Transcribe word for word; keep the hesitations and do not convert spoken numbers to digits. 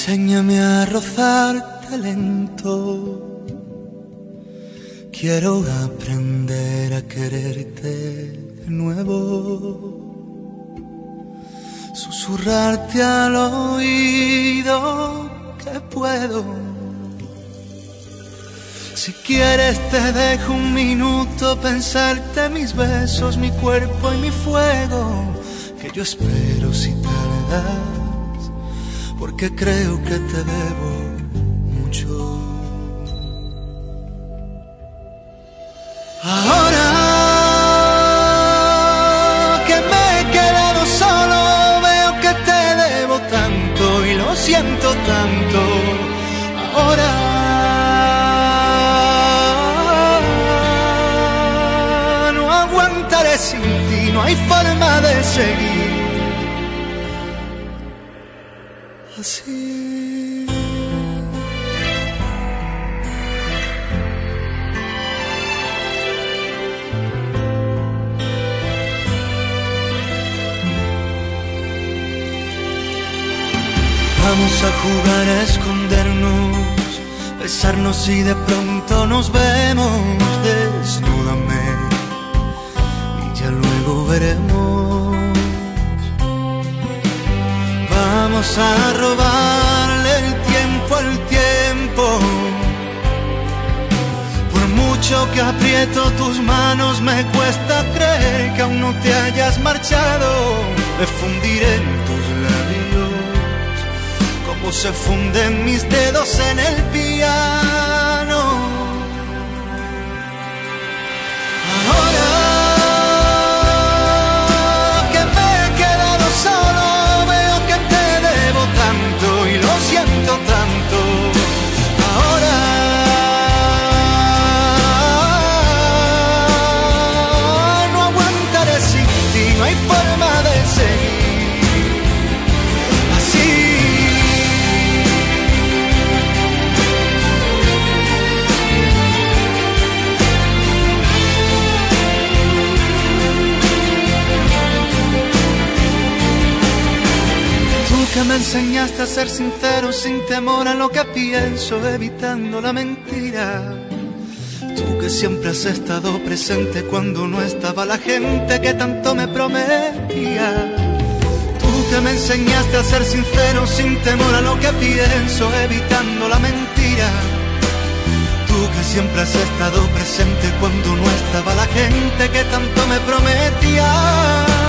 Enséñame a rozarte lento. Quiero aprender a quererte de nuevo. Susurrarte al oído que puedo. Si quieres te dejo un minuto pensarte mis besos, mi cuerpo y mi fuego. Que yo espero si tardas, porque creo que te debo mucho. Ahora que me he quedado solo, veo que te debo tanto y lo siento tanto. Ahora no aguantaré sin ti, no hay forma de seguir así. Vamos a jugar a escondernos, besarnos y de pronto nos vemos. Desnúdame y ya luego veremos. Vamos a robarle el tiempo al tiempo. Por mucho que aprieto tus manos, me cuesta creer que aún no te hayas marchado. Me fundiré en tus labios como se funden mis dedos en el piano. Ahora que me he quedado solo, veo que te debo tanto y lo siento tanto. Ahora no aguantaré sin ti, no hay forma de seguir así. Que me enseñaste a ser sincero sin temor a lo que pienso, evitando la mentira. Tú que siempre has estado presente cuando no estaba la gente que tanto me prometía. Tú que me enseñaste a ser sincero sin temor a lo que pienso, evitando la mentira. Tú que siempre has estado presente cuando no estaba la gente que tanto me prometía.